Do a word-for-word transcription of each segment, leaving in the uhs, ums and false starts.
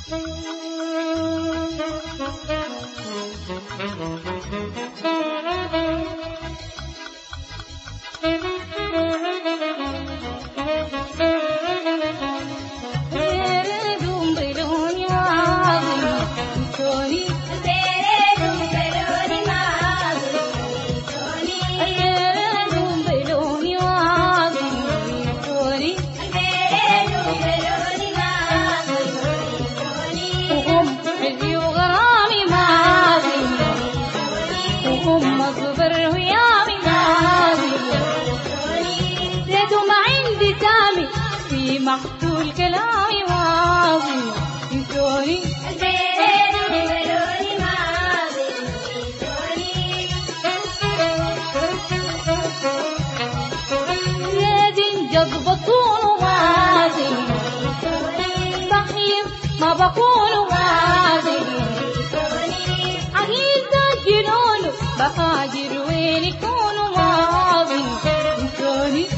مقتول كلامي واضي يسوني البيت وبلوني ماضي يسوني زين جد بطول واضي صحيح ما بكون واضي عقيد الجنون بهاجر وين يكون واضي يسوني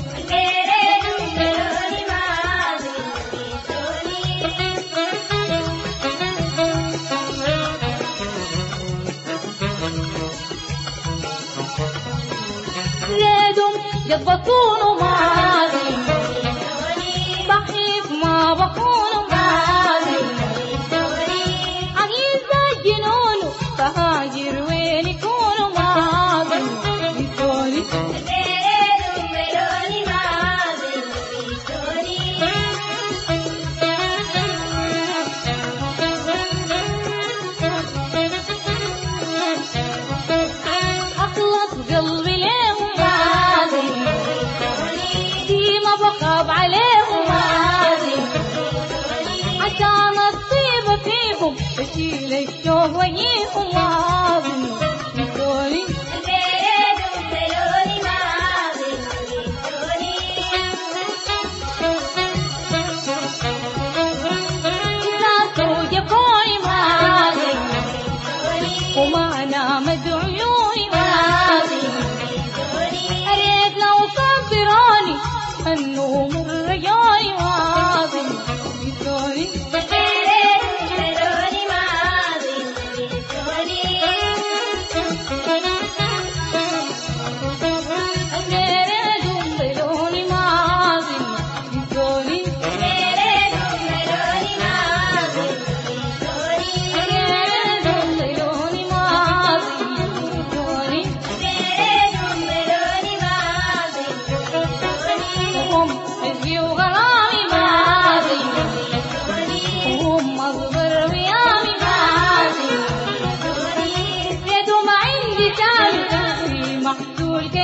جد بكون ماضي صحيح ما بكون ماضي عقيد الجنون بهاجر وين يكون ماضي يسوني البيت وبلوني ماضي يسوني أخلص قلبي لهم ماضي ديما بخاف عليهم ماضي عشان الطيبة فيهم بشيل الشوق وجيهم ماضي يسوني البيت وبلوني ماضي يسوني ناس وجفوني ماضي وما نامت عيوني ماضي أريد لو صبروني النوم الرجال ماضي يسوني البيت وبلوني ماضي يسوني البرد وبلوني ماضي يسوني البيت وبلوني ماضي يسوني البرد وبلوني ماضي يسوني البيت وبلوني ماضي يسوني وهم حزبي وغرامي ماضي وهم مصبر ويامي ماضي زيدوا ما عندي تاني في محصول